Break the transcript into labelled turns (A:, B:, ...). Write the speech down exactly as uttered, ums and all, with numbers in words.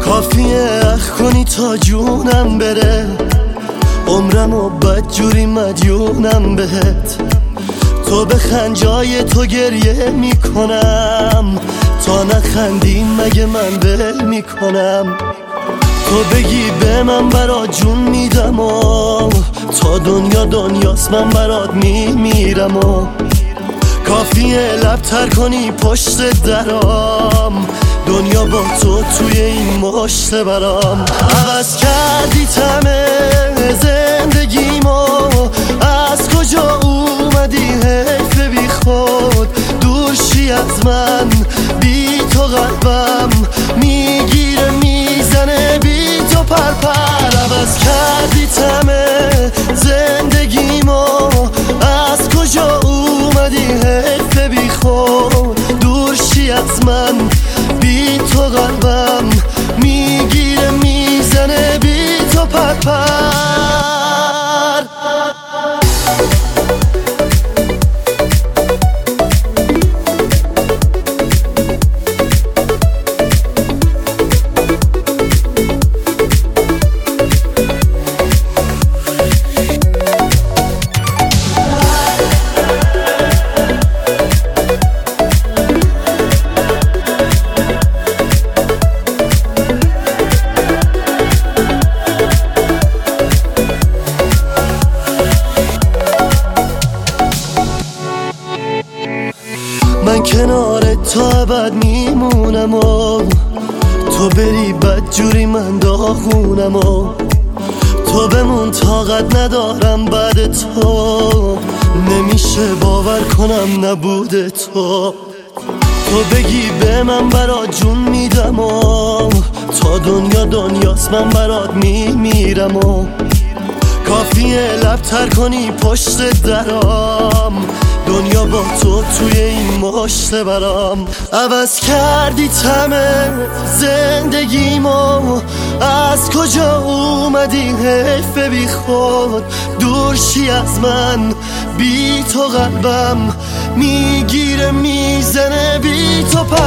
A: کافیه اخ کنی تا جونم بره، عمرم و بدجوری مدیونم بهت. تو بخند جای تو گریه میکنم، تا نخندی مگه من ول میکنم. تو بگی به من برات جون میدم و تا دنیا دنیاست من برات میمیرم و کافیه لب تر کنی پشت درام، دنیا با تو توی این مشت برام. عوض کردی تمه زندگیمو، از کجا اومدی حیف بی خود، دور شی از من بی تو قلبم میگیره میزنه بی تو پرپر. عوض کردی تمه زندگیمو، از کجا اومدی حیف بی خود، دور شی از من بی تو قلبم میگیره میزنه بی تو پرپر. من کنار تا ابد میمونم و تو بری بدجوری من داغونم و تو بمون طاقت ندارم بعد تو، نمیشه باور کنم نبود تو. تو بگی به من برات جون میدم و تا دنیا دنیاست من برات میمیرم و کافیه لب تر کنی پشت درام، دنیا با تو توی این مشت برام. عوض کردی تمه زندگیمو، از کجا اومدی حیف بی خود، دور شی از من بی تو قلبم میگیره میزنه بی تو.